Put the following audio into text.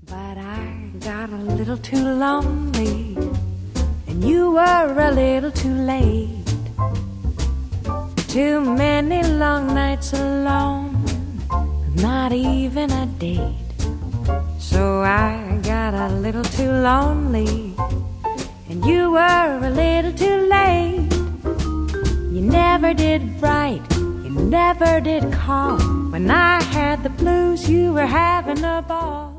But I got a little too lonely, and you were a little too late. Too many long nights alone, not even a date. So I got a little too lonely, and you were a little too late. You never did write, you never did call. When I had the blues, you were having a ball.